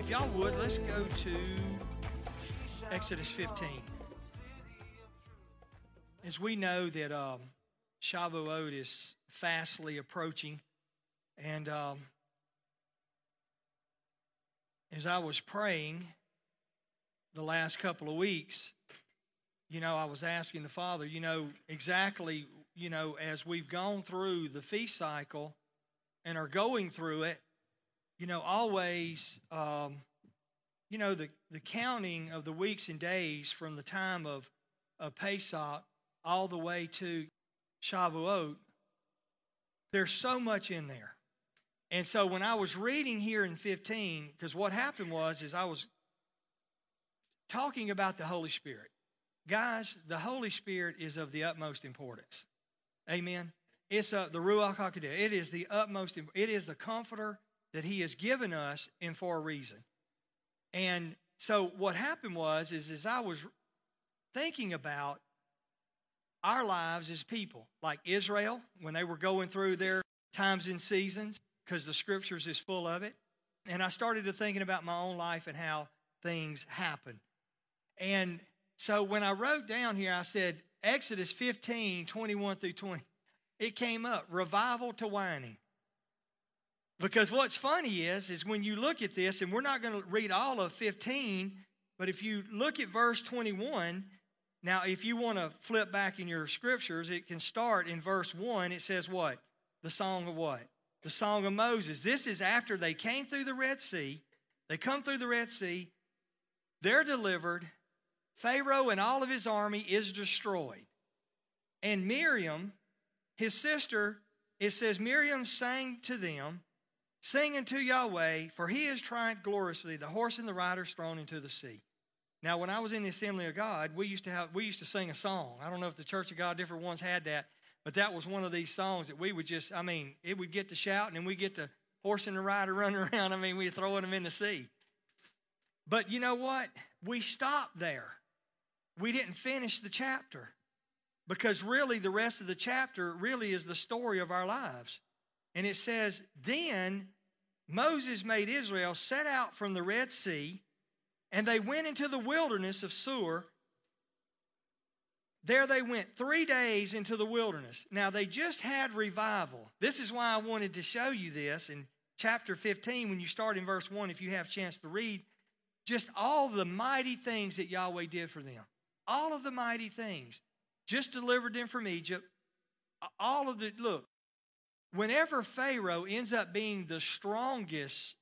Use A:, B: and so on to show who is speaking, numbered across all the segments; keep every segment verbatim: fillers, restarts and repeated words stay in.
A: If y'all would, let's go to Exodus fifteen. As we know that um, Shavuot is fastly approaching, and um, as I was praying the last couple of weeks, you know, I was asking the Father, you know, exactly, you know, as we've gone through the feast cycle and are going through it, you know, always, um, you know, the, the counting of the weeks and days from the time of, of Pesach all the way to Shavuot, there's so much in there. And so when I was reading here in fifteen, because what happened was, is I was talking about the Holy Spirit. Guys, the Holy Spirit is of the utmost importance. Amen. It's uh, the Ruach HaKodesh. It is the utmost, it is the comforter that he has given us and for a reason. And so what happened was, is as I was thinking about our lives as people, like Israel, when they were going through their times and seasons, because the scriptures is full of it. And I started to thinking about my own life and how things happen. And so when I wrote down here, I said, Exodus fifteen, twenty-one through twenty, it came up, revival to whining. Because what's funny is, is when you look at this, and we're not going to read all of fifteen, but if you look at verse twenty-one, now if you want to flip back in your scriptures, it can start in verse one. It says what? The song of what? The song of Moses. This is after they came through the Red Sea. They come through the Red Sea. They're delivered. Pharaoh and all of his army is destroyed. And Miriam, his sister, it says, Miriam sang to them, sing unto Yahweh, for he has triumphed gloriously, the horse and the rider thrown into the sea. Now, when I was in the Assembly of God, we used to have we used to sing a song. I don't know if the Church of God, different ones had that, but that was one of these songs that we would just, I mean, it would get to shout, and then we get the horse and the rider running around. I mean, we were throwing them in the sea. But you know what? We stopped there. We didn't finish the chapter, because really the rest of the chapter really is the story of our lives. And it says, then Moses made Israel set out from the Red Sea, and they went into the wilderness of Shur. There they went three days into the wilderness. Now, they just had revival. This is why I wanted to show you this in chapter fifteen, when you start in verse one, if you have a chance to read, just all the mighty things that Yahweh did for them. All of the mighty things. Just delivered them from Egypt. All of the, look, whenever Pharaoh ends up being the strongest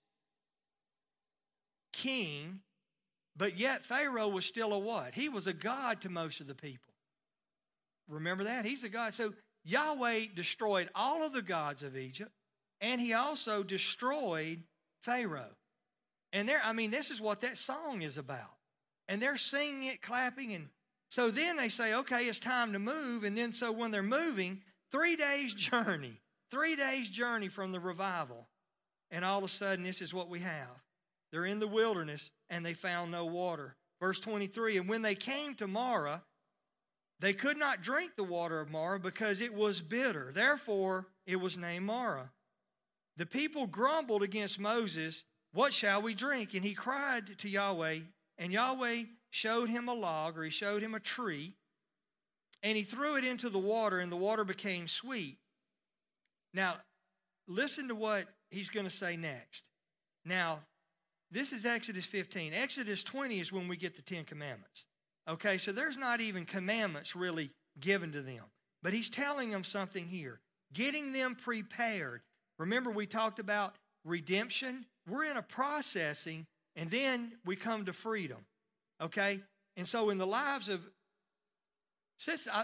A: king, but yet Pharaoh was still a what? He was a god to most of the people. Remember that? He's a god. So Yahweh destroyed all of the gods of Egypt, and he also destroyed Pharaoh. And there, I mean, this is what that song is about. And they're singing it, clapping, and so then they say, okay, it's time to move. And then so when they're moving, three days journey, three days journey from the revival. And all of a sudden, this is what we have. They're in the wilderness, and they found no water. Verse twenty-three, and when they came to Marah, they could not drink the water of Marah because it was bitter. Therefore, it was named Marah. The people grumbled against Moses, what shall we drink? And he cried to Yahweh, and Yahweh showed him a log, or he showed him a tree, and he threw it into the water, and the water became sweet. Now, listen to what he's going to say next. Now, this is Exodus fifteen. Exodus twenty is when we get the Ten Commandments. Okay, so there's not even commandments really given to them. But he's telling them something here, getting them prepared. Remember, we talked about redemption. We're in a processing, and then we come to freedom. Okay? And so in the lives of, since I,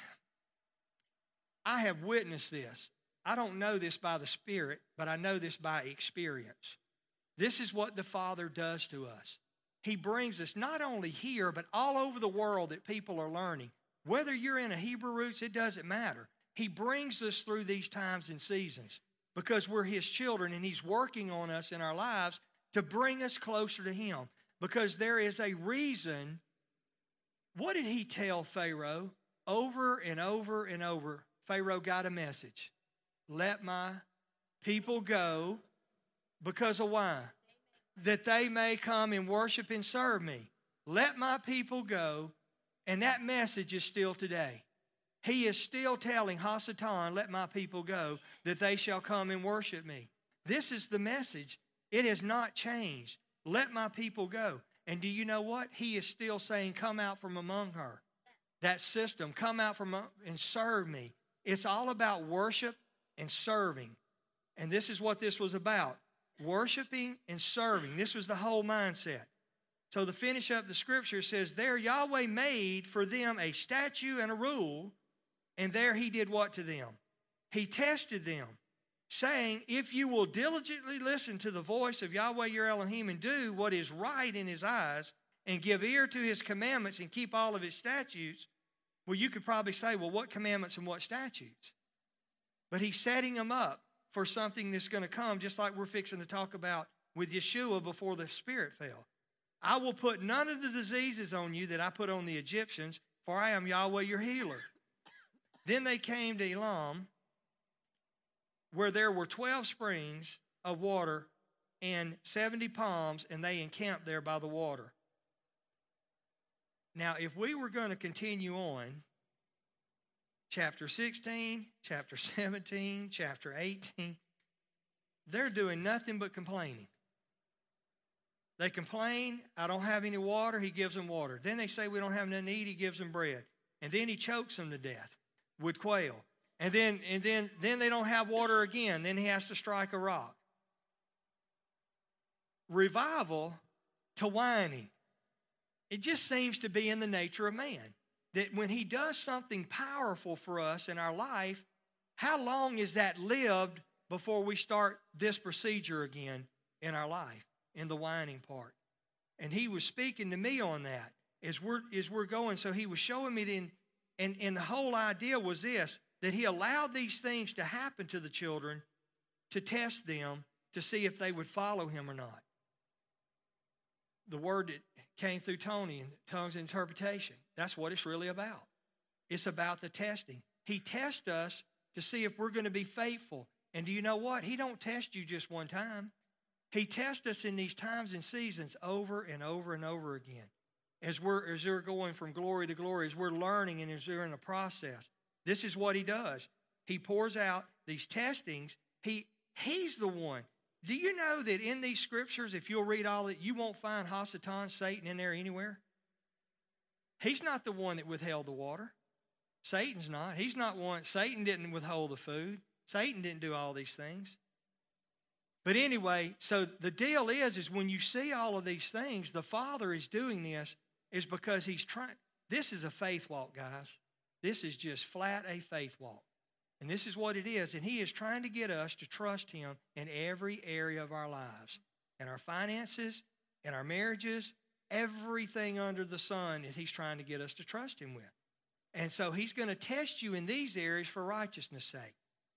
A: I have witnessed this. I don't know this by the Spirit, but I know this by experience. This is what the Father does to us. He brings us not only here, but all over the world that people are learning. Whether you're in a Hebrew roots, it doesn't matter. He brings us through these times and seasons because we're His children, and He's working on us in our lives to bring us closer to Him. Because there is a reason. What did He tell Pharaoh over and over and over? Pharaoh got a message. Let my people go because of why? that they may come and worship and serve me. Let my people go. And that message is still today. He is still telling Hasatan, let my people go, that they shall come and worship me. This is the message. It has not changed. Let my people go. And do you know what? He is still saying, come out from among her. That system, come out from and serve me. It's all about worship and serving. And this is what this was about. Worshiping and serving. This was the whole mindset. So to finish up the scripture says, there Yahweh made for them a statute and a rule, and there he did what to them? He tested them, saying, if you will diligently listen to the voice of Yahweh your Elohim and do what is right in his eyes and give ear to his commandments and keep all of his statutes, well, you could probably say, well, what commandments and what statutes? But he's setting them up for something that's going to come, just like we're fixing to talk about with Yeshua before the Spirit fell. I will put none of the diseases on you that I put on the Egyptians, for I am Yahweh your healer. Then they came to Elam, where there were twelve springs of water and seventy palms, and they encamped there by the water. Now, if we were going to continue on, chapter sixteen, chapter seventeen, chapter eighteen, they're doing nothing but complaining. They complain, I don't have any water, he gives them water. Then they say we don't have nothing to eat, he gives them bread. And then he chokes them to death with quail. And then, and then, then they don't have water again. Then he has to strike a rock. Revival to whining. It just seems to be in the nature of man. That when he does something powerful for us in our life, how long is that lived before we start this procedure again in our life, in the whining part? And he was speaking to me on that as we're, as we're going. So he was showing me, the, and, and the whole idea was this, that he allowed these things to happen to the children to test them to see if they would follow him or not. The word that came through Tony in tongues and interpretation, that's what it's really about. It's about the testing. He tests us to see if we're going to be faithful. And do you know what? He don't test you just one time. He tests us in these times and seasons over and over and over again. As we're, as we're going from glory to glory, as we're learning and as we're in a process. This is what he does. He pours out these testings. He, he's the one. Do you know that in these scriptures, if you'll read all of it, you won't find Hasatan, Satan, in there anywhere? He's not the one that withheld the water. Satan's not. He's not one. Satan didn't withhold the food. Satan didn't do all these things. But anyway, so the deal is, is when you see all of these things, the Father is doing this is because he's trying. This is a faith walk, guys. This is just flat a faith walk. And this is what it is. And he is trying to get us to trust him in every area of our lives. In our finances, in our marriages, everything under the sun is he's trying to get us to trust him with. And so he's going to test you in these areas for righteousness' sake.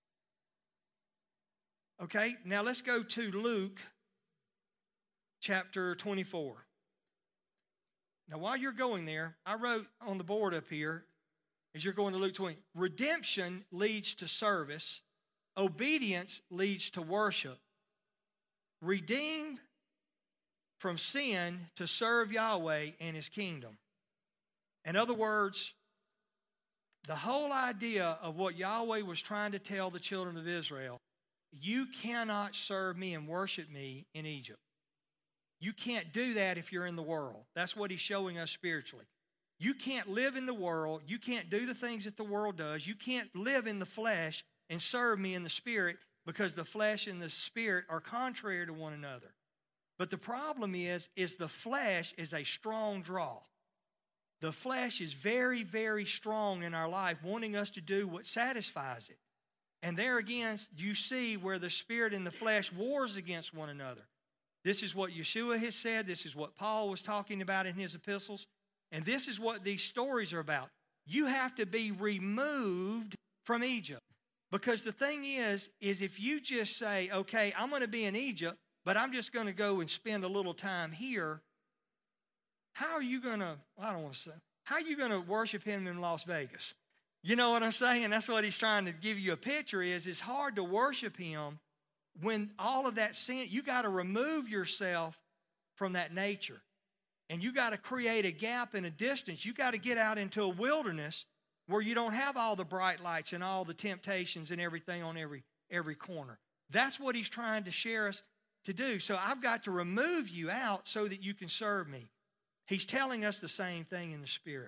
A: Okay, now let's go to Luke chapter twenty-four. Now while you're going there, I wrote on the board up here, as you're going to Luke twenty, redemption leads to service, obedience leads to worship. Redeemed from sin to serve Yahweh and his kingdom. In other words, the whole idea of what Yahweh was trying to tell the children of Israel, you cannot serve me and worship me in Egypt. You can't do that if you're in the world. That's what he's showing us spiritually. You can't live in the world. You can't do the things that the world does. You can't live in the flesh and serve me in the spirit because the flesh and the spirit are contrary to one another. But the problem is, is the flesh is a strong draw. The flesh is very, very strong in our life, wanting us to do what satisfies it. And there again, you see where the spirit and the flesh wars against one another. This is what Yeshua has said. This is what Paul was talking about in his epistles. And this is what these stories are about. You have to be removed from Egypt. Because the thing is, is if you just say, okay, I'm going to be in Egypt, but I'm just going to go and spend a little time here, how are you going to, I don't want to say, how are you going to worship him in Las Vegas? You know what I'm saying? That's what he's trying to give you a picture is, it's hard to worship him when all of that sin, you got to remove yourself from that nature. And you got to create a gap and a distance. You got to get out into a wilderness where you don't have all the bright lights and all the temptations and everything on every, every corner. That's what he's trying to share us to do. So I've got to remove you out so that you can serve me. He's telling us the same thing in the Spirit.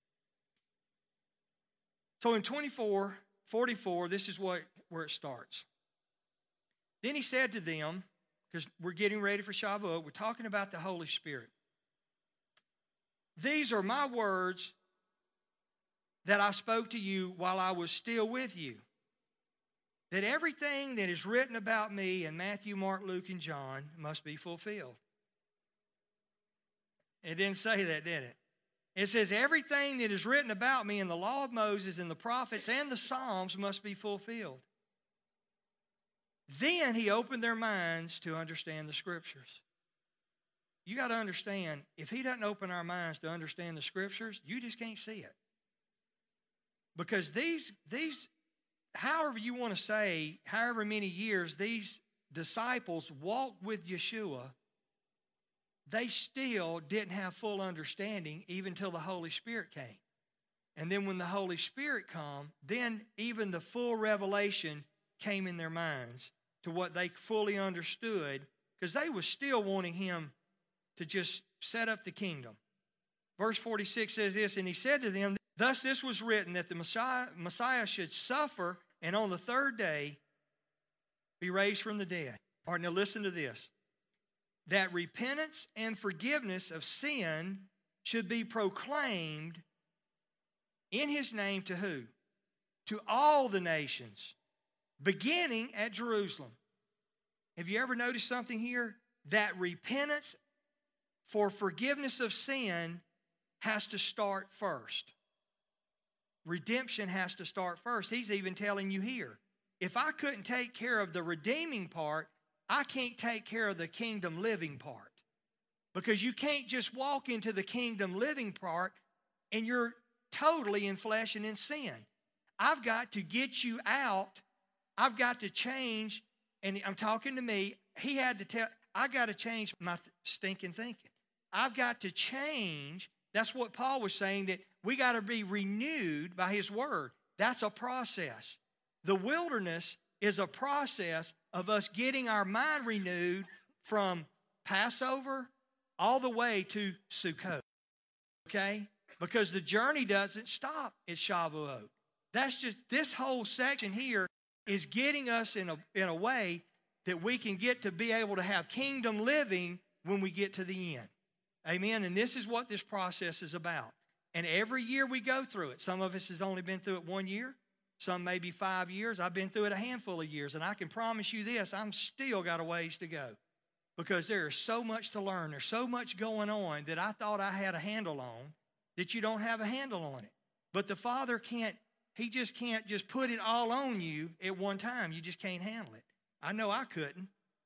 A: So in twenty-four forty-four, this is what, where it starts. Then he said to them, because we're getting ready for Shavuot, we're talking about the Holy Spirit. These are my words that I spoke to you while I was still with you. That everything that is written about me in Matthew, Mark, Luke, and John must be fulfilled. It didn't say that, did it? It says everything that is written about me in the law of Moses and the prophets and the Psalms must be fulfilled. Then he opened their minds to understand the Scriptures. You got to understand, if he doesn't open our minds to understand the Scriptures, you just can't see it. Because these, these, however you want to say, however many years these disciples walked with Yeshua, they still didn't have full understanding even till the Holy Spirit came. And then when the Holy Spirit came, then even the full revelation came in their minds to what they fully understood, because they were still wanting him to just set up the kingdom. Verse forty-six says this, and he said to them, thus this was written, that the Messiah, Messiah should suffer and on the third day be raised from the dead. All right, now listen to this. That repentance and forgiveness of sin should be proclaimed in his name to who? To all the nations, beginning at Jerusalem. Have you ever noticed something here? That repentance for forgiveness of sin has to start first. Redemption has to start first. He's even telling you here, if I couldn't take care of the redeeming part, I can't take care of the kingdom living part. Because you can't just walk into the kingdom living part and you're totally in flesh and in sin. I've got to get you out. I've got to change. And I'm talking to me. He had to tell, I got to change my th- stinking thinking. I've got to change. That's what Paul was saying, that we got to be renewed by his word. That's a process. The wilderness is a process of us getting our mind renewed from Passover all the way to Sukkot. Okay? Because the journey doesn't stop at Shavuot. That's just, this whole section here is getting us in a, in a way that we can get to be able to have kingdom living when we get to the end. Amen? And this is what this process is about. And every year we go through it. Some of us has only been through it one year. Some maybe five years. I've been through it a handful of years. And I can promise you this, I'm still got a ways to go. Because there is so much to learn. There's so much going on that I thought I had a handle on that you don't have a handle on it. But the Father can't, he just can't just put it all on you at one time. You just can't handle it. I know I couldn't.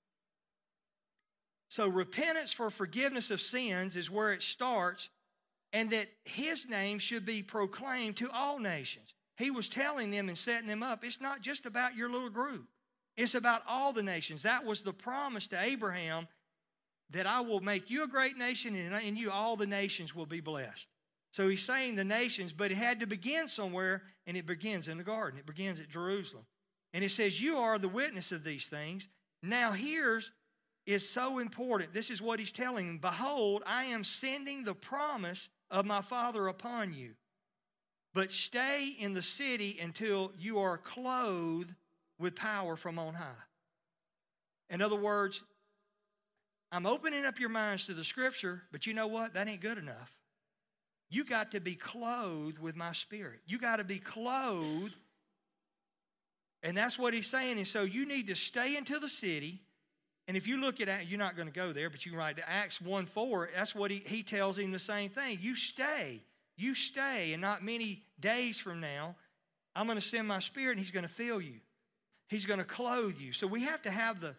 A: So repentance for forgiveness of sins is where it starts, and that his name should be proclaimed to all nations. He was telling them and setting them up, it's not just about your little group. It's about all the nations. That was the promise to Abraham, that I will make you a great nation, and in you all the nations will be blessed. So he's saying the nations, but it had to begin somewhere, and it begins in the garden. It begins at Jerusalem. And it says, you are the witness of these things. Now here's is so important. This is what he's telling them. Behold, I am sending the promise of my Father upon you. But stay in the city until you are clothed with power from on high. In other words, I'm opening up your minds to the Scripture, but you know what? That ain't good enough. You got to be clothed with my Spirit. You got to be clothed. And that's what he's saying. And so you need to stay into the city. And if you look at it, you're not going to go there, but you can write to Acts one four. That's what he, he tells him the same thing. You stay. You stay. And not many days from now, I'm going to send my Spirit and he's going to fill you. He's going to clothe you. So we have to have the,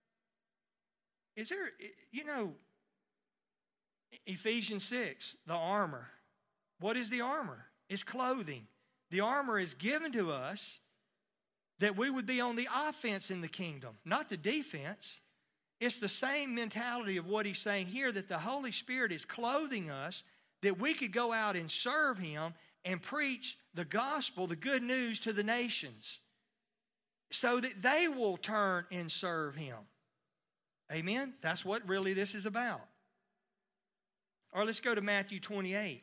A: is there, you know, Ephesians six, the armor. What is the armor? It's clothing. The armor is given to us that we would be on the offense in the kingdom, not the defense. It's the same mentality of what he's saying here, that the Holy Spirit is clothing us, that we could go out and serve him and preach the gospel, the good news to the nations, so that they will turn and serve him. Amen? That's what really this is about. Or let's go to Matthew twenty-eight.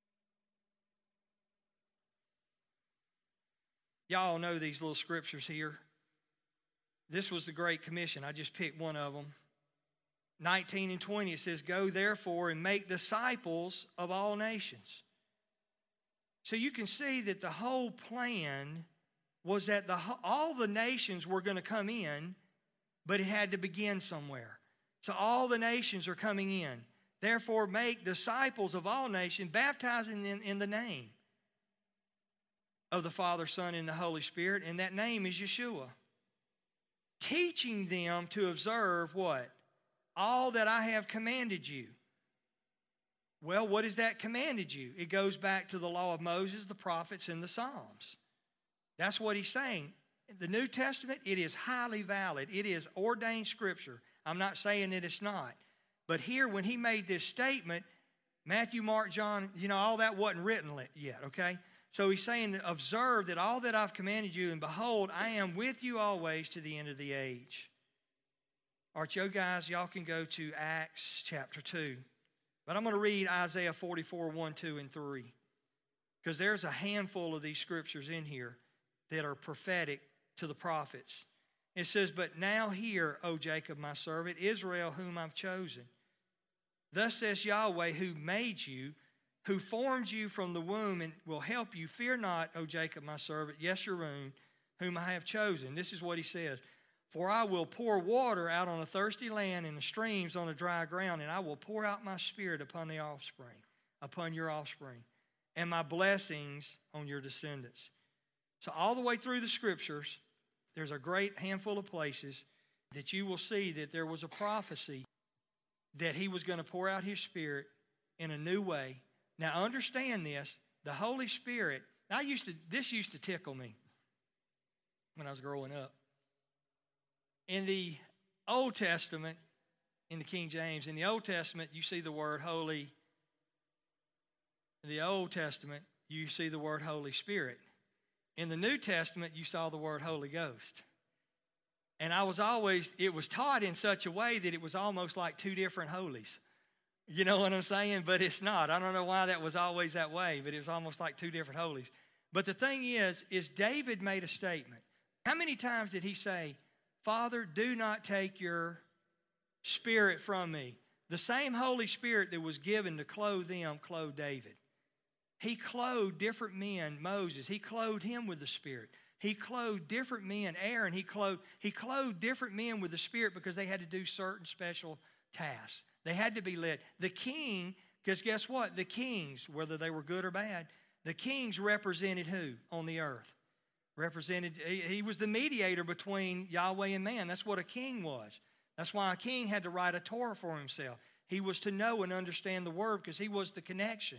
A: Y'all know these little scriptures here. This was the Great Commission. I just picked one of them. nineteen and twenty, it says, "Go therefore and make disciples of all nations." So you can see that the whole plan was that the, all the nations were going to come in, but it had to begin somewhere. So all the nations are coming in. Therefore, make disciples of all nations, baptizing them in the name of the Father, Son, and the Holy Spirit, and that name is Yeshua. Teaching them to observe what? All that I have commanded you. Well, what is that commanded you? It goes back to the law of Moses, the prophets, and the Psalms. That's what he's saying. The New Testament, it is highly valid. It is ordained Scripture. I'm not saying that it's not. But here, when he made this statement, Matthew, Mark, John, you know, all that wasn't written yet, okay? So he's saying, observe that all that I've commanded you, and behold, I am with you always to the end of the age. All right, you guys, y'all can go to Acts chapter two. But I'm going to read Isaiah forty-four, one, two, and three. Because there's a handful of these scriptures in here that are prophetic to the prophets. It says, "But now hear, O Jacob, my servant, Israel, whom I've chosen. Thus says Yahweh, who made you, who formed you from the womb and will help you. Fear not, O Jacob, my servant, Yeshurun, whom I have chosen." This is what he says. "For I will pour water out on a thirsty land and the streams on a dry ground, and I will pour out my spirit upon the offspring, upon your offspring, and my blessings on your descendants." So all the way through the scriptures, there's a great handful of places that you will see that there was a prophecy that he was going to pour out his spirit in a new way. Now understand this, the Holy Spirit, I used to, this used to tickle me when I was growing up. In the Old Testament, in the King James, in the Old Testament, you see the word holy. In the Old Testament, you see the word Holy Spirit. In the New Testament, you saw the word Holy Ghost. And I was always, it was taught in such a way that it was almost like two different holies. You know what I'm saying? But it's not. I don't know why that was always that way, but it was almost like two different holies. But the thing is, is David made a statement. How many times did he say, "Father, do not take your spirit from me"? The same Holy Spirit that was given to clothe them clothed David. He clothed different men, Moses. He clothed him with the Spirit. He clothed different men, Aaron. He clothed, he clothed different men with the Spirit because they had to do certain special tasks. They had to be led. The king, because guess what? The kings, whether they were good or bad, the kings represented who on the earth? Represented, he, he was the mediator between Yahweh and man. That's what a king was. That's why a king had to write a Torah for himself. He was to know and understand the word because he was the connection.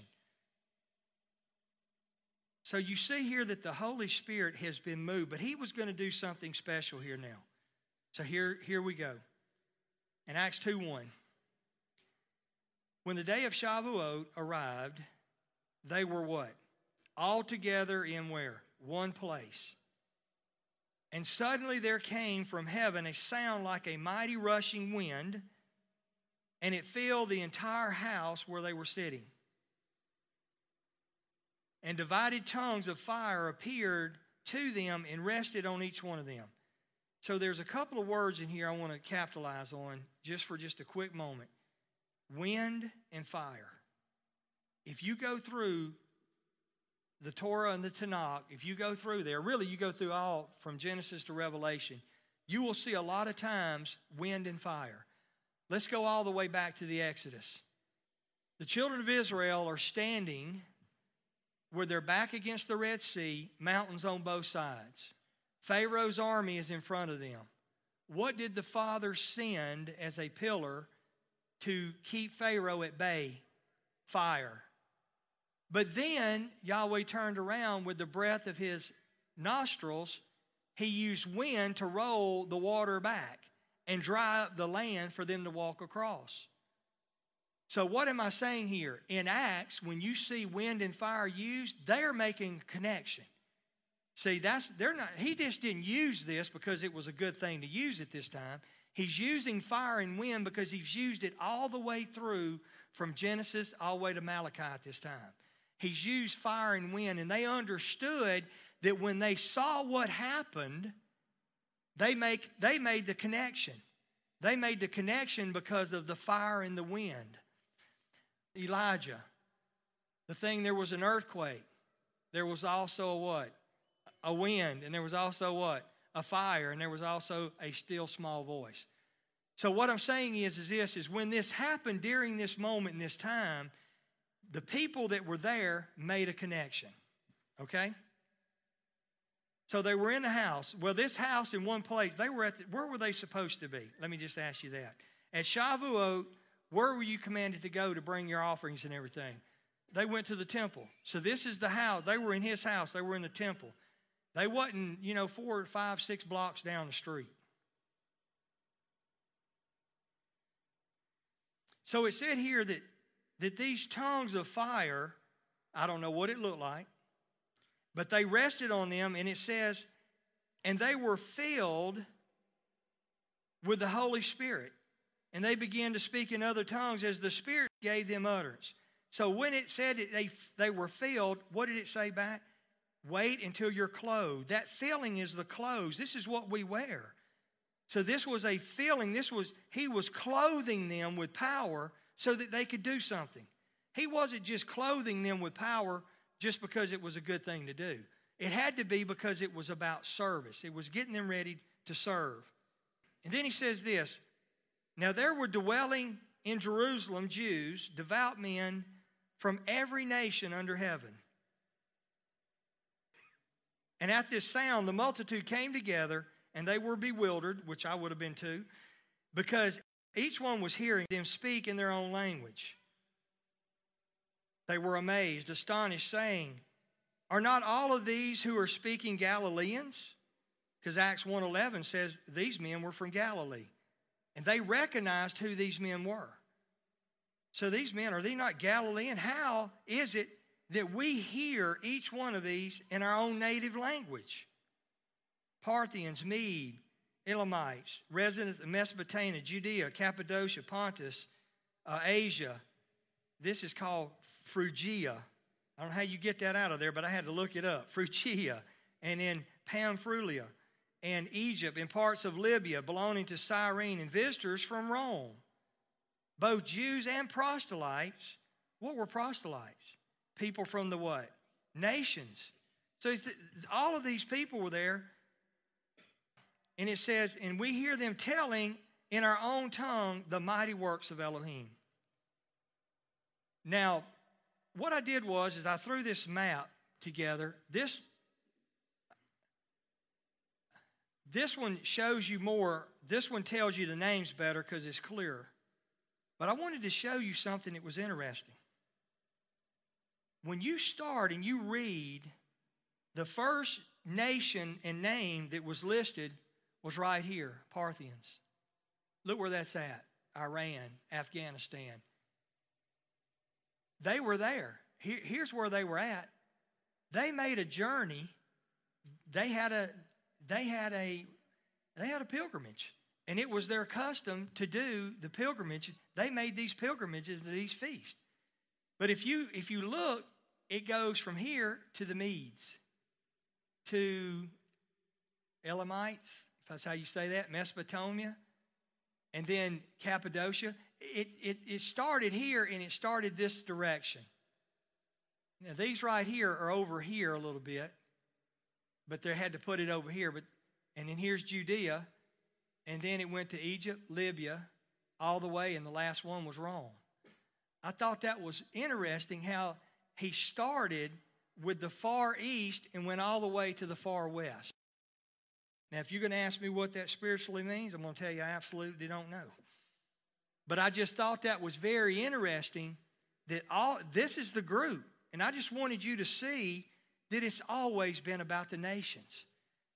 A: So you see here that the Holy Spirit has been moved, but he was going to do something special here now. So here, here we go. In Acts two one, when the day of Shavuot arrived, they were what? All together in where? One place. And suddenly there came from heaven a sound like a mighty rushing wind, and it filled the entire house where they were sitting. And divided tongues of fire appeared to them and rested on each one of them. So there's a couple of words in here I want to capitalize on just for just a quick moment. Wind and fire. If you go through the Torah and the Tanakh, if you go through there, really you go through all from Genesis to Revelation, you will see a lot of times wind and fire. Let's go all the way back to the Exodus. The children of Israel are standing where they're back against the Red Sea, mountains on both sides. Pharaoh's army is in front of them. What did the Father send as a pillar to keep Pharaoh at bay? Fire. But then Yahweh turned around with the breath of his nostrils. He used wind to roll the water back. and dry up the land for them to walk across. So what am I saying here? In Acts, when you see wind and fire used, they're making a connection. See, that's they're not. He just didn't use this because it was a good thing to use at this time. He's using fire and wind because he's used it all the way through from Genesis all the way to Malachi at this time. He's used fire and wind, and they understood that when they saw what happened, they make they made the connection. They made the connection because of the fire and the wind. Elijah, the thing, there was an earthquake. There was also a what? A wind, and there was also what? A fire, and there was also a still small voice. So what I'm saying is, is this, is when this happened during this moment in this time, the people that were there made a connection, okay? So they were in the house. Well, this house in one place, they were at the, where were they supposed to be? Let me just ask you that. At Shavuot, where were you commanded to go to bring your offerings and everything? They went to the temple. So this is the house. They were in his house. They were in the temple. They wasn't, you know, four, five, six blocks down the street. So it said here that, that these tongues of fire, I don't know what it looked like, but they rested on them, and it says, and they were filled with the Holy Spirit. And they began to speak in other tongues as the Spirit gave them utterance. So when it said that they, they were filled, what did it say back? Wait until you're clothed. That filling is the clothes. This is what we wear. So this was a filling. This was, he was clothing them with power so that they could do something. He wasn't just clothing them with power just because it was a good thing to do. It had to be because it was about service. It was getting them ready to serve. And then he says this, now there were dwelling in Jerusalem Jews, devout men from every nation under heaven. And at this sound, the multitude came together, and they were bewildered, which I would have been too, because each one was hearing them speak in their own language. They were amazed, astonished, saying, are not all of these who are speaking Galileans? Because Acts one eleven says these men were from Galilee. And they recognized who these men were. So these men, are they not Galilean? How is it that we hear each one of these in our own native language? Parthians, Mede, Elamites, residents of Mesopotamia, Judea, Cappadocia, Pontus, uh, Asia. This is called Phrygia. I don't know how you get that out of there, but I had to look it up. Phrygia, and in Pamphylia, and Egypt, and parts of Libya belonging to Cyrene, and visitors from Rome, both Jews and proselytes. What were proselytes? People from the what? Nations. So all of these people were there. And it says, and we hear them telling in our own tongue the mighty works of Elohim. Now, what I did was, is I threw this map together. This, this one shows you more. This one tells you the names better because it's clearer. But I wanted to show you something that was interesting. When you start and you read, the first nation and name that was listed was right here, Parthians. Look where that's at, Iran, Afghanistan. They were there. Here, here's where they were at. They made a journey. They had a, they had a, they had a pilgrimage. And it was their custom to do the pilgrimage. They made these pilgrimages to these feasts. But if you, if you look, it goes from here to the Medes, to Elamites, if that's how you say that, Mesopotamia, and then Cappadocia. It, it, it started here, and it started this direction. Now, these right here are over here a little bit, but they had to put it over here. But and then here's Judea, and then it went to Egypt, Libya, all the way, and the last one was Rome. I thought that was interesting how he started with the far east and went all the way to the far west. Now, if you're going to ask me what that spiritually means, I'm going to tell you I absolutely don't know. But I just thought that was very interesting that all this is the group. And I just wanted you to see that it's always been about the nations.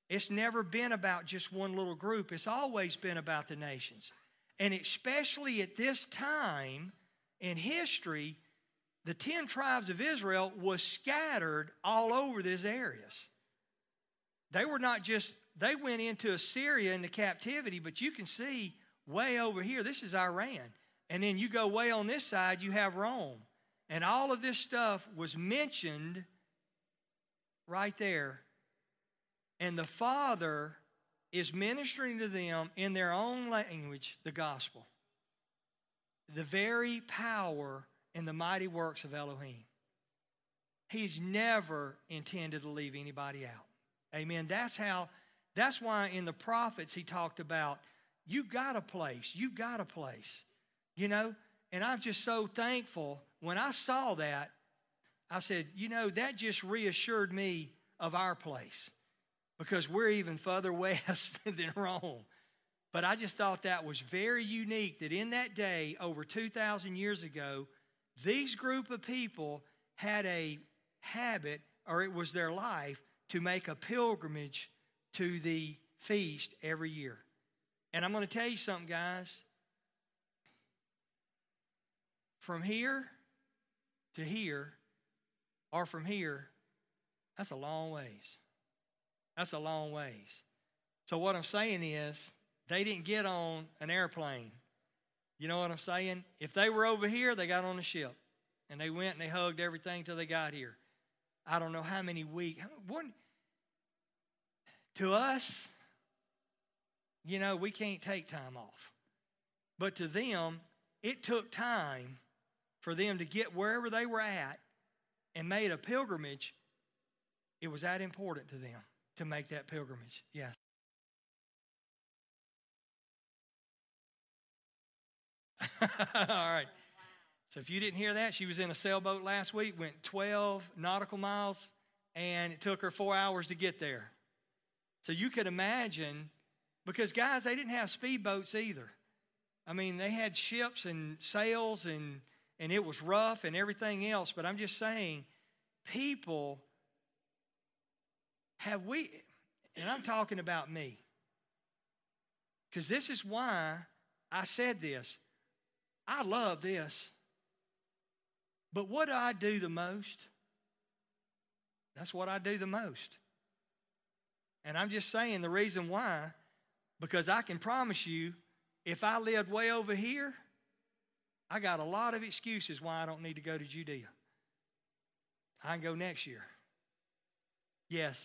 A: It's never been about just one little group. It's always been about the nations. And especially at this time in history, the ten tribes of Israel was scattered all over these areas. They were not just, they went into Assyria into captivity, but you can see way over here, this is Iran. And then you go way on this side, you have Rome. And all of this stuff was mentioned right there. And the Father is ministering to them in their own language, the gospel. The very power and the mighty works of Elohim. He's never intended to leave anybody out. Amen. That's how, that's why in the prophets he talked about, you've got a place, you've got a place. You know, and I'm just so thankful. When I saw that, I said, you know, that just reassured me of our place. Because we're even further west than Rome. But I just thought that was very unique that in that day, over two thousand years ago, these group of people had a habit, or it was their life, to make a pilgrimage to the feast every year. And I'm going to tell you something, guys. From here to here, or from here, that's a long ways. That's a long ways. So what I'm saying is, they didn't get on an airplane. You know what I'm saying? If they were over here, they got on a ship. And they went and they hugged everything till they got here. I don't know how many weeks. One, to us, you know, we can't take time off. But to them, it took time for them to get wherever they were at and made a pilgrimage. It was that important to them to make that pilgrimage. Yes. All right. So if you didn't hear that, she was in a sailboat last week, went twelve nautical miles, and it took her four hours to get there. So you could imagine, because guys, they didn't have speedboats either. I mean, they had ships and sails, and, and it was rough and everything else. But I'm just saying, people, have we, and I'm talking about me, because this is why I said this. I love this. But what do I do the most? That's what I do the most. And I'm just saying the reason why, because I can promise you, if I lived way over here, I got a lot of excuses why I don't need to go to Judea. I can go next year. Yes.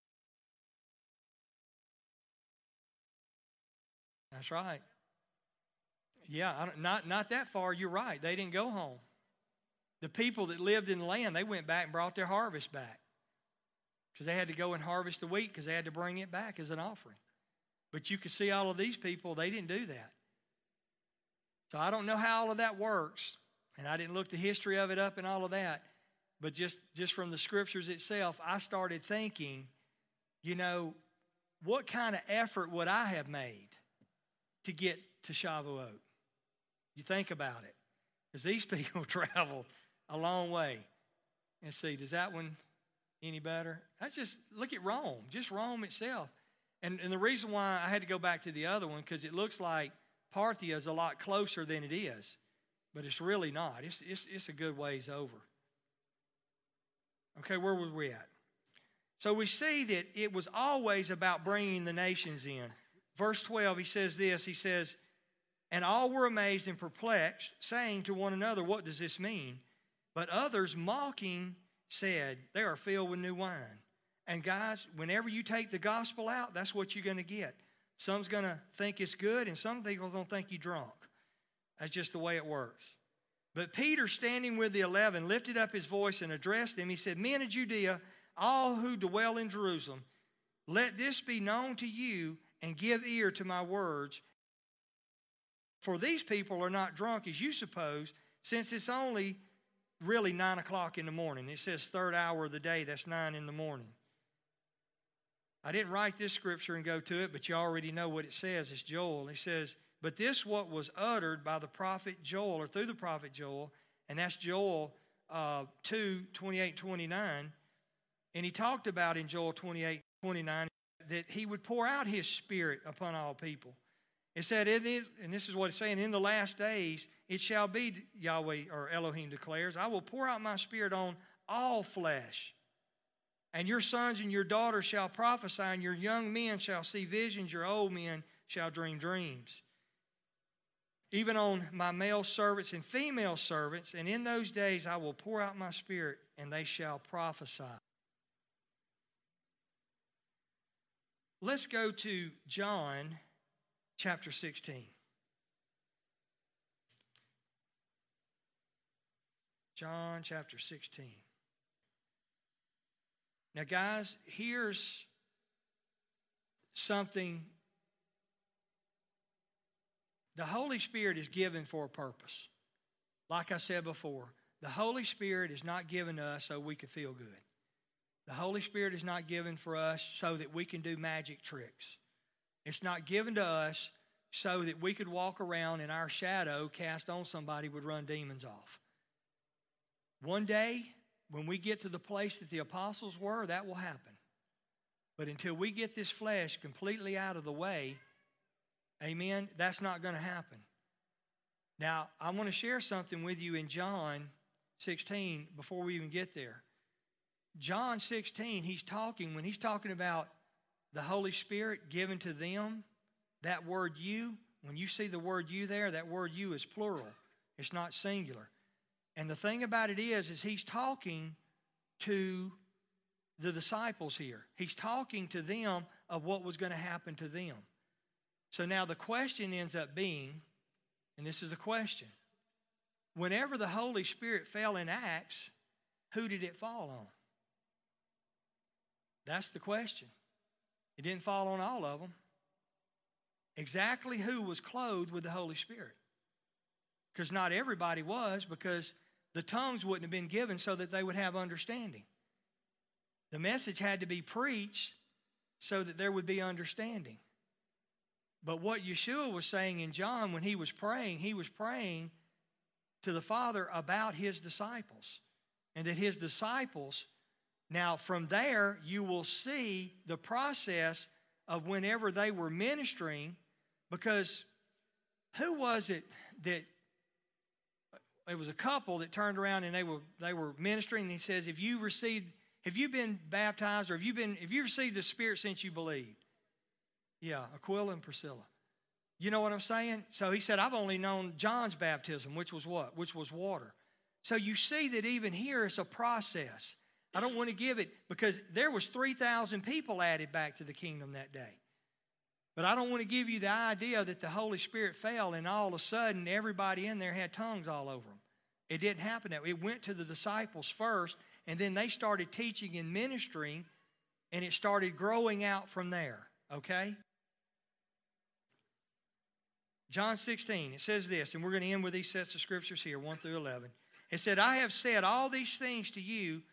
A: That's right. Yeah, I don't, not, not that far, you're right. They didn't go home. The people that lived in the land, they went back and brought their harvest back. Because they had to go and harvest the wheat because they had to bring it back as an offering. But you could see all of these people, they didn't do that. So I don't know how all of that works. And I didn't look the history of it up and all of that. But just, just from the scriptures itself, I started thinking, you know, what kind of effort would I have made to get to Shavuot? You think about it. Because these people traveled a long way. And see, does that one any better? That's just, look at Rome. Just Rome itself. And, and the reason why I had to go back to the other one, because it looks like Parthia is a lot closer than it is. But it's really not. It's, it's, it's a good ways over. Okay, where were we at? So we see that it was always about bringing the nations in. Verse twelve, he says this. He says, and all were amazed and perplexed, saying to one another, what does this mean? But others, mocking, said, they are filled with new wine. And guys, whenever you take the gospel out, that's what you're going to get. Some's going to think it's good, and some people don't think you're drunk. That's just the way it works. But Peter, standing with the eleven, lifted up his voice and addressed them. He said, men of Judea, all who dwell in Jerusalem, let this be known to you, and give ear to my words. For these people are not drunk as you suppose, since it's only really nine o'clock in the morning. It says third hour of the day, that's nine in the morning. I didn't write this scripture and go to it, but you already know what it says. It's Joel. It says, but this what was uttered by the prophet Joel, or through the prophet Joel, and that's Joel uh, two, twenty-eight, twenty-nine. And he talked about in Joel twenty-eight, twenty-nine, that he would pour out his Spirit upon all people. It said, it is, and this is what it's saying, in the last days, it shall be, Yahweh or Elohim declares, I will pour out my Spirit on all flesh. And your sons and your daughters shall prophesy, and your young men shall see visions, your old men shall dream dreams. Even on my male servants and female servants, and in those days I will pour out my Spirit, and they shall prophesy. Let's go to John chapter sixteen. John chapter sixteen. Now, guys, here's something. The Holy Spirit is given for a purpose. Like I said before, the Holy Spirit is not given to us so we can feel good. The Holy Spirit is not given for us so that we can do magic tricks. It's not given to us so that we could walk around and our shadow cast on somebody would run demons off. One day, when we get to the place that the apostles were, that will happen. But until we get this flesh completely out of the way, amen, that's not going to happen. Now, I want to share something with you in John sixteen before we even get there. John sixteen, he's talking, when he's talking about the Holy Spirit given to them, that word you, when you see the word you there, that word you is plural. It's not singular. And the thing about it is, is he's talking to the disciples here. He's talking to them of what was going to happen to them. So now the question ends up being, and this is a question, whenever the Holy Spirit fell in Acts, who did it fall on? That's the question. It didn't fall on all of them. Exactly who was clothed with the Holy Spirit? Because not everybody was, because the tongues wouldn't have been given so that they would have understanding. The message had to be preached so that there would be understanding. But what Yeshua was saying in John when he was praying, he was praying to the Father about his disciples. And that his disciples, now from there you will see the process of whenever they were ministering, because who was it that, it was a couple that turned around and they were they were ministering, and he says, if you received, have you been baptized, or have you been, have you received the Spirit since you believed? Yeah, Aquila and Priscilla. You know what I'm saying? So he said, I've only known John's baptism, which was what? Which was water. So you see that even here it's a process. I don't want to give it, because there was three thousand people added back to the kingdom that day. But I don't want to give you the idea that the Holy Spirit fell and all of a sudden everybody in there had tongues all over them. It didn't happen that way. It went to the disciples first, and then they started teaching and ministering, and it started growing out from there. Okay? John sixteen, it says this, and we're going to end with these sets of scriptures here, one through eleven. It said, I have said all these things to you.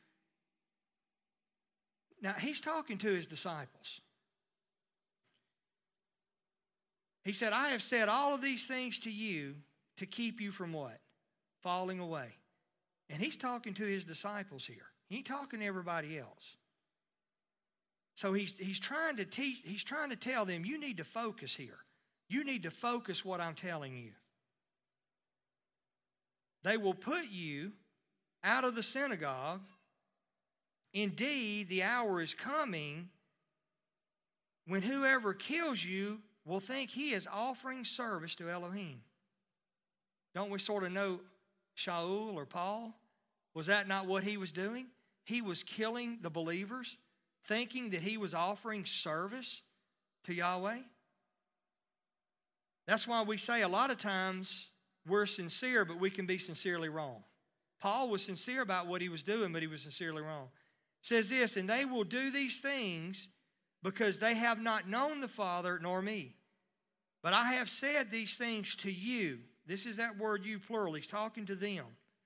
A: Now, he's talking to his disciples. He said, I have said all of these things to you to keep you from what? Falling away. And he's talking to his disciples here. He ain't talking to everybody else. So he's, he's trying to teach, he's trying to tell them, you need to focus here. You need to focus what I'm telling you. They will put you out of the synagogue. Indeed, the hour is coming when whoever kills you will think he is offering service to Elohim. Don't we sort of know Shaul or Paul? Was that not what he was doing? He was killing the believers, thinking that he was offering service to Yahweh. That's why we say a lot of times we're sincere, but we can be sincerely wrong. Paul was sincere about what he was doing, but he was sincerely wrong. It says this, and they will do these things because they have not known the Father nor me. But I have said these things to you. This is that word you plural. He's talking to them.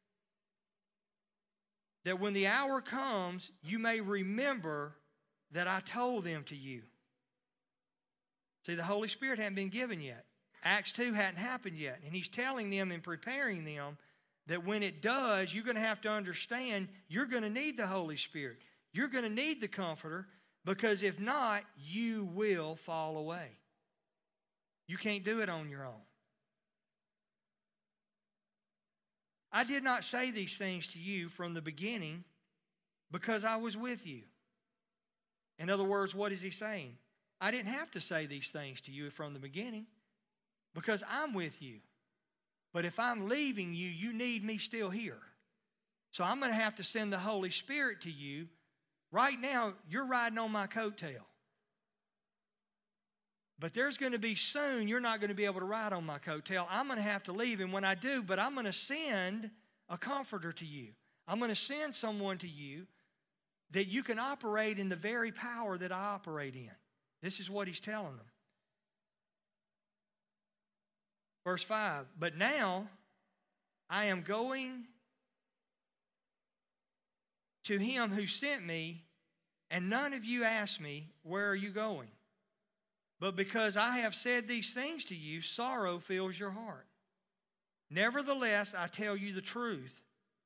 A: That when the hour comes, you may remember that I told them to you. See, the Holy Spirit hadn't been given yet. Acts two hadn't happened yet. And he's telling them and preparing them that when it does, you're going to have to understand you're going to need the Holy Spirit. You're going to need the Comforter, Because if not, you will fall away. You can't do it on your own. I did not say these things to you from the beginning because I was with you. In other words, what is he saying? I didn't have to say these things to you from the beginning because I'm with you. But if I'm leaving you, you need me still here. So I'm going to have to send the Holy Spirit to you. Right now, you're riding on my coattail. But there's going to be soon, you're not going to be able to ride on my coattail. I'm going to have to leave. And when I do, but I'm going to send a comforter to you. I'm going to send someone to you that you can operate in the very power that I operate in. This is what he's telling them. Verse five, but now I am going to him who sent me, and none of you asked me, where are you going? But because I have said these things to you, sorrow fills your heart. Nevertheless, I tell you the truth.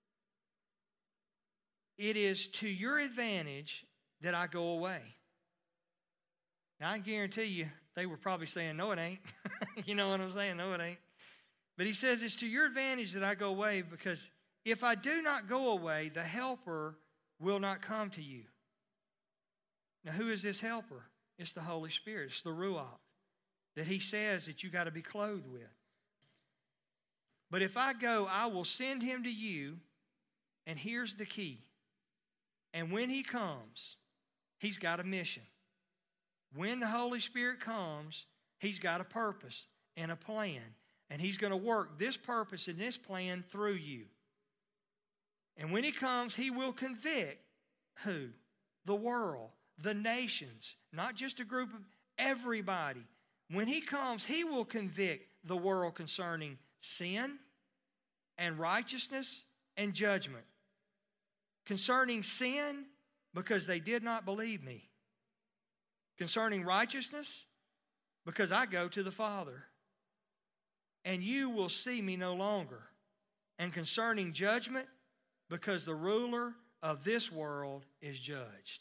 A: It is to your advantage that I go away. Now, I guarantee you, they were probably saying, no, it ain't. You know what I'm saying? No, it ain't. But he says, it's to your advantage that I go away, because if I do not go away, the helper will not come to you. Now, who is this helper? It's the Holy Spirit. It's the Ruach that he says that you got to be clothed with. But if I go, I will send him to you, and here's the key. And when he comes, he's got a mission. When the Holy Spirit comes, he's got a purpose and a plan. And he's going to work this purpose and this plan through you. And when he comes, he will convict who? The world, the nations, not just a group of everybody. When he comes, he will convict the world concerning sin and righteousness and judgment. Concerning sin, because they did not believe me. Concerning righteousness, because I go to the Father, and you will see me no longer. And concerning judgment, because the ruler of this world is judged.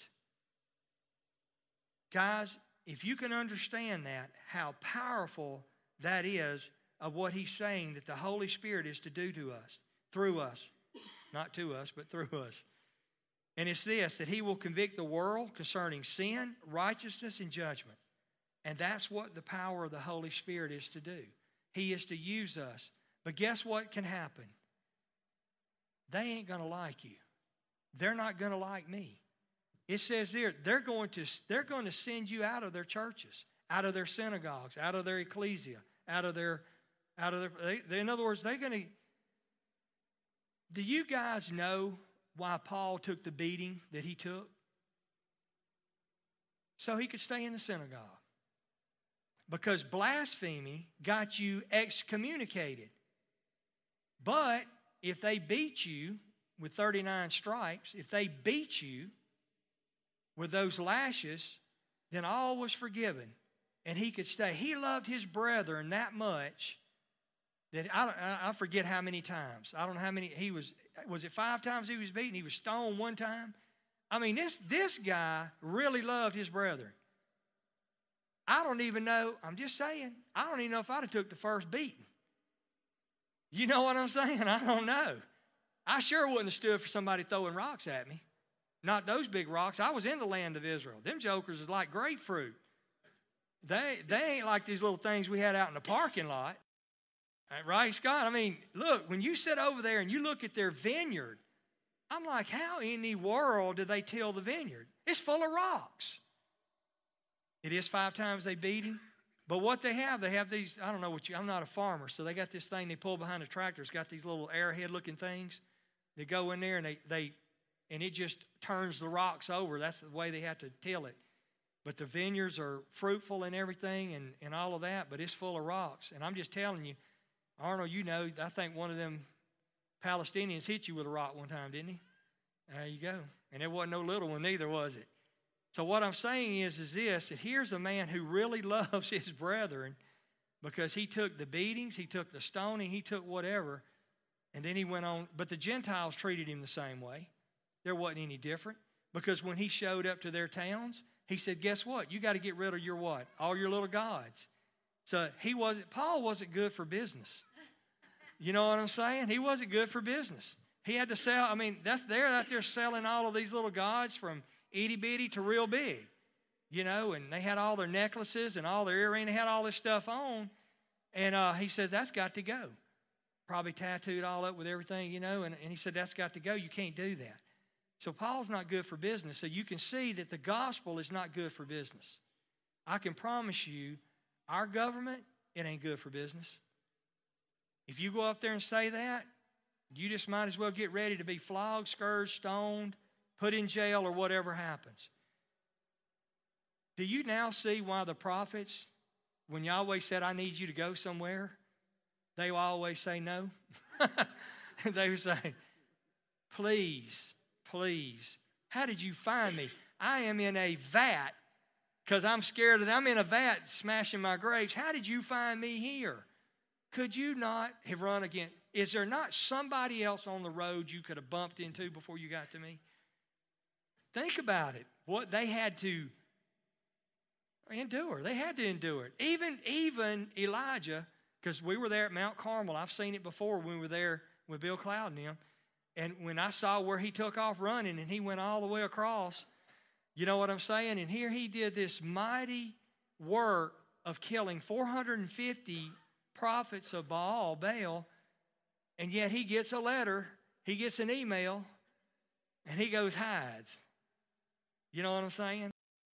A: Guys, if you can understand that, how powerful that is of what he's saying that the Holy Spirit is to do to us, through us. Not to us, but through us. And it's this, that he will convict the world concerning sin, righteousness, and judgment. And that's what the power of the Holy Spirit is to do. He is to use us. But guess what can happen? They ain't going to like you. They're not going to like me. It says there, they're going to, they're going to send you out of their churches, out of their synagogues, out of their ecclesia, out of their, out of their, they, they, in other words, they're going to, do you guys know why Paul took the beating that he took? So he could stay in the synagogue. Because blasphemy got you excommunicated. But if they beat you with thirty-nine stripes, if they beat you with those lashes, then all was forgiven. And he could stay. He loved his brethren that much that I, I forget how many times. I don't know how many. He was, was it five times he was beaten? He was stoned one time. I mean, this, this guy really loved his brethren. I don't even know, I'm just saying, I don't even know if I'd have took the first beating. You know what I'm saying? I don't know. I sure wouldn't have stood for somebody throwing rocks at me. Not those big rocks. I was in the land of Israel. Them jokers is like grapefruit. They, they ain't like these little things we had out in the parking lot. Right, Scott? I mean, look, when you sit over there and you look at their vineyard, I'm like, how in the world do they till the vineyard? It's full of rocks. It is five times they beat him. But what they have, they have these, I don't know what you, I'm not a farmer, so they got this thing they pull behind the tractor. It's got these little arrowhead-looking things. They go in there and they, they, and it just turns the rocks over. That's the way they have to till it. But the vineyards are fruitful and everything and, and all of that, but it's full of rocks. And I'm just telling you, Arnold, you know, I think one of them Palestinians hit you with a rock one time, didn't he? There you go. And it wasn't no little one neither, was it? So what I'm saying is, is this, that here's a man who really loves his brethren because he took the beatings, he took the stoning, he took whatever, and then he went on. But the Gentiles treated him the same way. There wasn't any different because when he showed up to their towns, He said, guess what? You got to get rid of your what? All your little gods. So he wasn't, Paul wasn't good for business. You know what I'm saying? He wasn't good for business. He had to sell, I mean, that's they're out there selling all of these little gods from itty bitty to real big. You know, and they had all their necklaces and all their earrings. They had all this stuff on. And uh, he said, that's got to go. Probably tattooed all up with everything, you know. And, and he said, that's got to go. You can't do that. So Paul's not good for business. So you can see that the gospel is not good for business. I can promise you, our government, it ain't good for business. If you go up there and say that, you just might as well get ready to be flogged, scourged, stoned, put in jail, or whatever happens. Do you now see why the prophets, when Yahweh said, I need you to go somewhere, they will always say no? They would say, please, please, how did you find me? I am in a vat because I'm scared that I'm in a vat smashing my grapes. How did you find me here? Could you not have run again? Is there not somebody else on the road you could have bumped into before you got to me? Think about it. What they had to endure. They had to endure it. Even, even Elijah, because we were there at Mount Carmel. I've seen it before when we were there with Bill Cloud and them. And when I saw where he took off running and he went all the way across, you know what I'm saying? And here he did this mighty work of killing four hundred fifty prophets of Baal, Baal, and yet he gets a letter, he gets an email, and he goes hides. You know what I'm saying?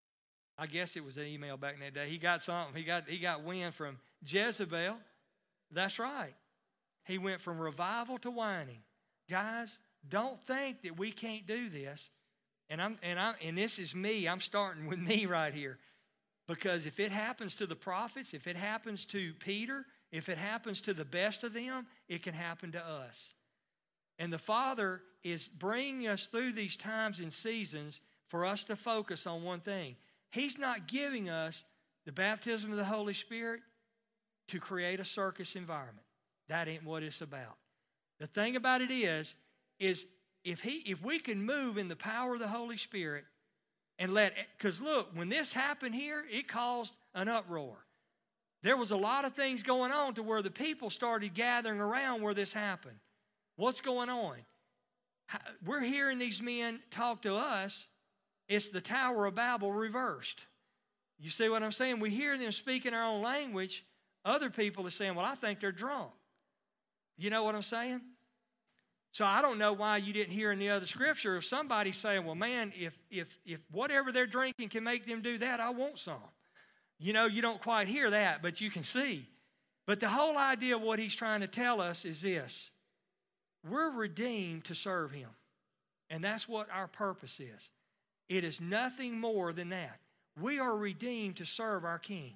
A: I guess it was an email back in that day. He got something. He got, he got wind from Jezebel. That's right. He went from revival to whining. Guys, don't think that we can't do this. And I'm and I and this is me. I'm starting with me right here. Because if it happens to the prophets, if it happens to Peter, if it happens to the best of them, it can happen to us. And the Father is bringing us through these times and seasons for us to focus on one thing. He's not giving us the baptism of the Holy Spirit to create a circus environment. That ain't what it's about. The thing about it is, is if he, if we can move in the power of the Holy Spirit and let, because look, when this happened here, it caused an uproar. There was a lot of things going on to where the people started gathering around where this happened. What's going on? We're hearing these men talk to us. It's the Tower of Babel reversed. You see what I'm saying? We hear them speaking our own language. Other people are saying, well, I think they're drunk. You know what I'm saying? So I don't know why you didn't hear in the other scripture of somebody saying, well, man, if, if, if whatever they're drinking can make them do that, I want some. You know, you don't quite hear that, but you can see. But the whole idea of what he's trying to tell us is this. We're redeemed to serve him. And that's what our purpose is. It is nothing more than that. We are redeemed to serve our King.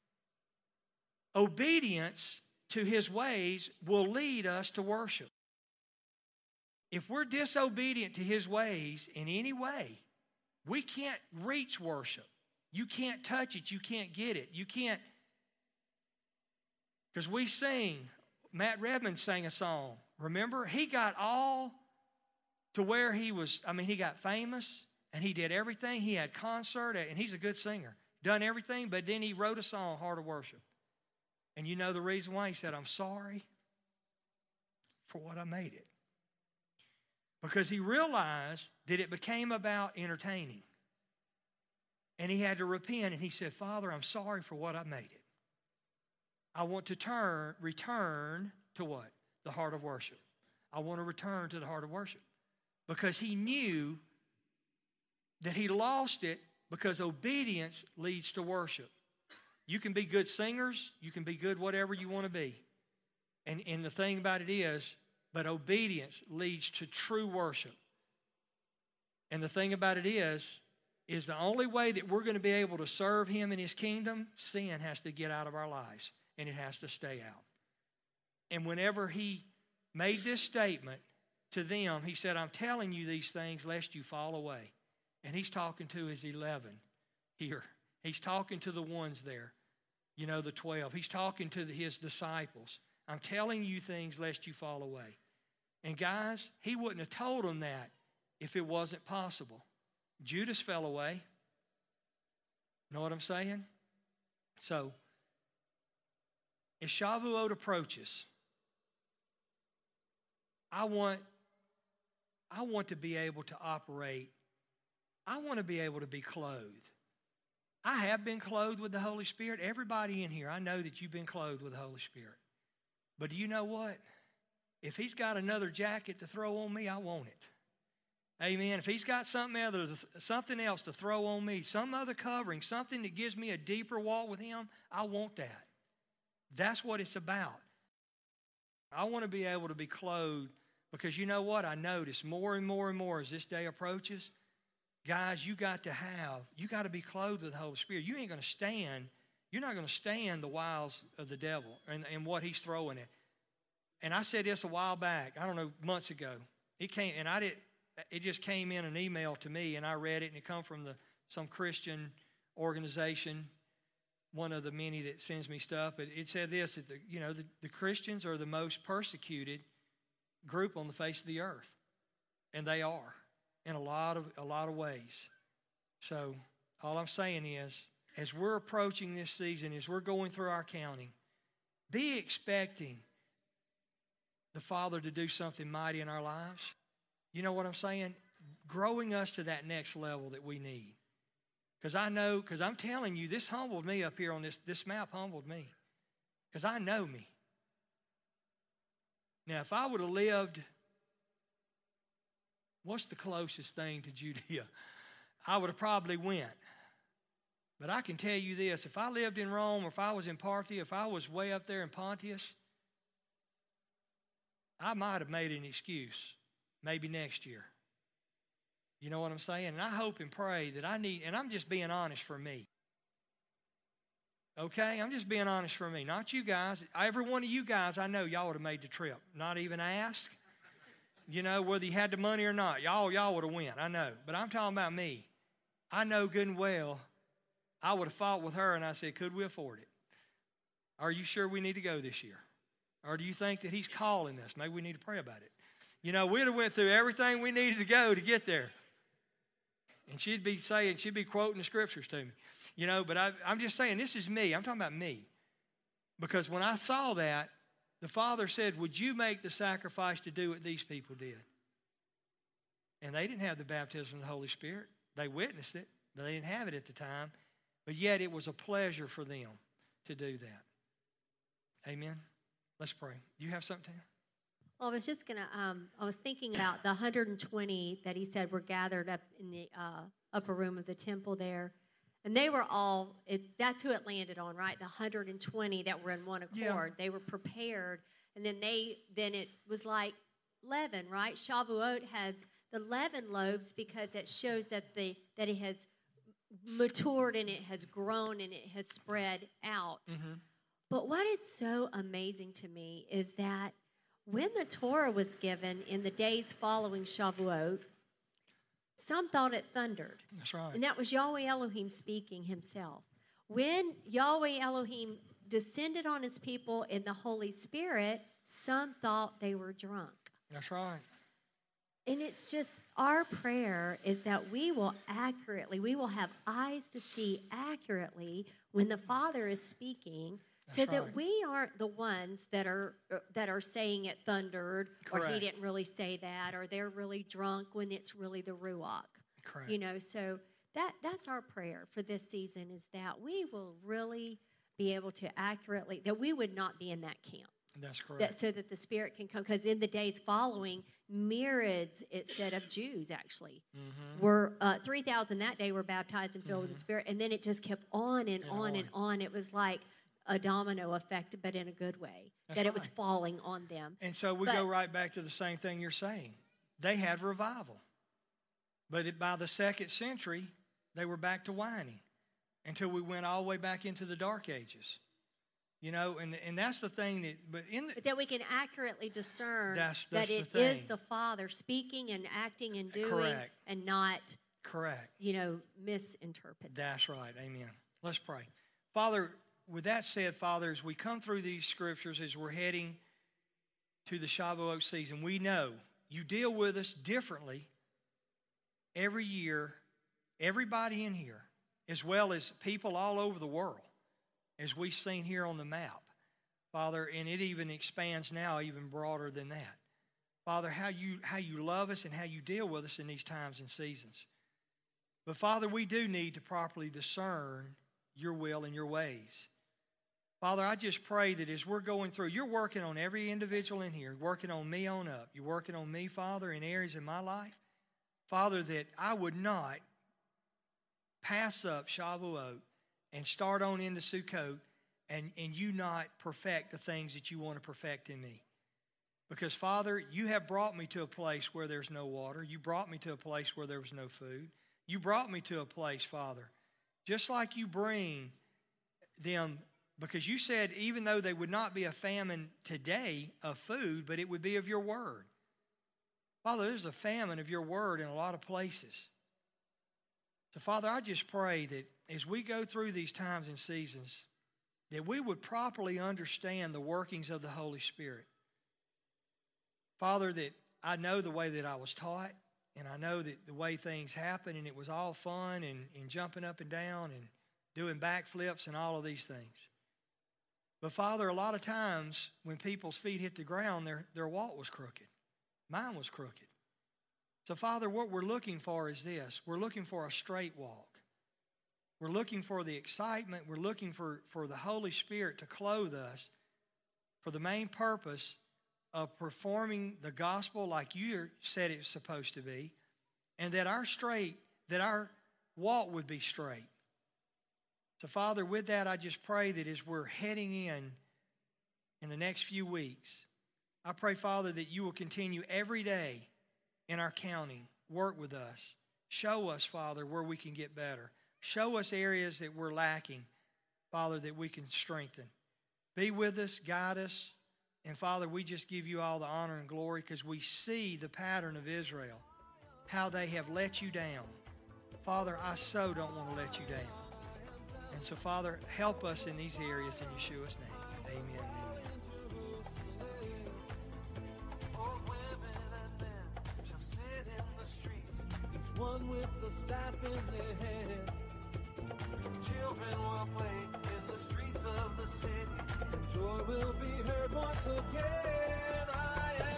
A: Obedience to his ways will lead us to worship. If we're disobedient to his ways in any way, we can't reach worship. You can't touch it. You can't get it. You can't. Because we sing, Matt Redman sang a song. Remember? He got all to where he was, I mean, he got famous. And he did everything. He had concert, and he's a good singer. Done everything, but then he wrote a song, Heart of Worship. And you know the reason why? He said, I'm sorry for what I made it. Because he realized that it became about entertaining. And he had to repent, and he said, Father, I'm sorry for what I made it. I want to turn, return to what? The heart of worship. I want to return to the heart of worship. Because he knew that he lost it because obedience leads to worship. You can be good singers. You can be good whatever you want to be. And, and the thing about it is, but obedience leads to true worship. And the thing about it is, is the only way that we're going to be able to serve him in his kingdom, sin has to get out of our lives. And it has to stay out. And whenever he made this statement to them, he said, I'm telling you these things lest you fall away. And he's talking to his eleven here. He's talking to the ones there, you know, the twelve. He's talking to the, his disciples. I'm telling you things lest you fall away. And guys, he wouldn't have told them that if it wasn't possible. Judas fell away. Know what I'm saying? So, as Shavuot approaches, I want, I want to be able to operate. I want to be able to be clothed. I have been clothed with the Holy Spirit. Everybody in here, I know that you've been clothed with the Holy Spirit. But do you know what? If he's got another jacket to throw on me, I want it. Amen. If he's got something else, something else to throw on me, some other covering, something that gives me a deeper walk with him, I want that. That's what it's about. I want to be able to be clothed because you know what? I notice more and more and more as this day approaches, guys, you got to have, you got to be clothed with the Holy Spirit. You ain't going to stand, you're not going to stand the wiles of the devil and, and what he's throwing at. And I said this a while back, I don't know, months ago. It came, and I did, it just came in an email to me, and I read it, and it come from the some Christian organization, one of the many that sends me stuff. But it said this, that the, you know, the, the Christians are the most persecuted group on the face of the earth. And they are in a lot of a lot of ways. So all I'm saying is, as we're approaching this season, as we're going through our counting, be expecting the Father to do something mighty in our lives. You know what I'm saying? Growing us to that next level that we need. Because I know, because I'm telling you, this humbled me up here on this, this map humbled me. Because I know me. Now, if I would have lived, what's the closest thing to Judea? I would have probably went. But I can tell you this, if I lived in Rome, or if I was in Parthia, if I was way up there in Pontius, I might have made an excuse, maybe next year. You know what I'm saying? And I hope and pray that I need, and I'm just being honest for me. Okay? I'm just being honest for me. Not you guys. Every one of you guys, I know y'all would have made the trip. Not even ask. You know, whether you had the money or not. Y'all, y'all would have went. I know. But I'm talking about me. I know good and well I would have fought with her and I said, could we afford it? Are you sure we need to go this year? Or do you think that he's calling us? Maybe we need to pray about it. You know, we'd have went through everything we needed to go to get there. And she'd be saying, she'd be quoting the scriptures to me. You know, but I, I'm just saying, this is me. I'm talking about me. Because when I saw that, the Father said, would you make the sacrifice to do what these people did? And they didn't have the baptism of the Holy Spirit. They witnessed it, but they didn't have it at the time. But yet it was a pleasure for them to do that. Amen. Let's pray. Do you have something?
B: Well, I was just going to, um, I was thinking about the one hundred twenty that he said were gathered up in the uh, upper room of the temple there. And they were all, it, that's who it landed on, right? The one hundred twenty that were in one accord. Yeah. They were prepared. And then they, then it was like leaven, right? Shavuot has the leaven loaves because it shows that the that it has matured and it has grown and it has spread out. Mm-hmm. But what is so amazing to me is that when the Torah was given in the days following Shavuot, some thought it thundered.
A: That's right.
B: And that was Yahweh Elohim speaking himself. When Yahweh Elohim descended on his people in the Holy Spirit, some thought they were drunk.
A: That's right.
B: And it's just, our prayer is that we will accurately, we will have eyes to see accurately when the Father is speaking. That's so right. That we aren't the ones that are that are saying it thundered. Correct. Or he didn't really say that, or they're really drunk when it's really the Ruach.
A: Correct.
B: You know, so that that's our prayer for this season, is that we will really be able to accurately, that we would not be in that camp.
A: That's correct.
B: That, so that the Spirit can come, because in the days following, myriads, it said, of Jews actually mm-hmm. were uh, three thousand that day were baptized and filled mm-hmm. with the Spirit, and then it just kept on and, and on, on and on. It was like a domino effect, but in a good way. That's that right. It was falling on them.
A: And so we but, go right back to the same thing you're saying. They had revival. But it, by the second century, they were back to whining until we went all the way back into the Dark Ages. You know, and and that's the thing that, but in the...
B: But that we can accurately discern
A: that's, that's
B: that it
A: the
B: is the Father speaking and acting and doing.
A: Correct.
B: And not...
A: Correct.
B: You know, misinterpret.
A: That's right. Amen. Let's pray. Father, with that said, Father, as we come through these scriptures, as we're heading to the Shavuot season, we know you deal with us differently every year, everybody in here. as well as people all over the world, as we've seen here on the map, Father, and it even expands now even broader than that. Father, how you, how you love us and how you deal with us in these times and seasons. But Father, we do need to properly discern your will and your ways. Father, I just pray that as we're going through, you're working on every individual in here, working on me on up. You're working on me, Father, in areas in my life. Father, that I would not pass up Shavuot and start on into Sukkot and, and you not perfect the things that you want to perfect in me. Because, Father, you have brought me to a place where there's no water. You brought me to a place where there was no food. You brought me to a place, Father, just like you bring them, because you said even though they would not be a famine today of food, but it would be of your word. Father, there's a famine of your word in a lot of places. So, Father, I just pray that as we go through these times and seasons, that we would properly understand the workings of the Holy Spirit. Father, that I know the way that I was taught, and I know that the way things happen, and it was all fun and, and jumping up and down and doing backflips and all of these things. But, Father, a lot of times when people's feet hit the ground, their, their walk was crooked. Mine was crooked. So, Father, what we're looking for is this. We're looking for a straight walk. We're looking for the excitement. We're looking for, for the Holy Spirit to clothe us for the main purpose of performing the gospel like you said it's supposed to be, and that our straight, that our walk would be straight. So, Father, with that, I just pray that as we're heading in in the next few weeks, I pray, Father, that you will continue every day in our counting, work with us. Show us, Father, where we can get better. Show us areas that we're lacking, Father, that we can strengthen. Be with us, guide us. And, Father, we just give you all the honor and glory because we see the pattern of Israel, how they have let you down. Father, I so don't want to let you down. And so, Father, help us in these areas in Yeshua's name. Amen.
C: One with the staff in their hand. Children will play in the streets of the city. Joy will be heard once again. I am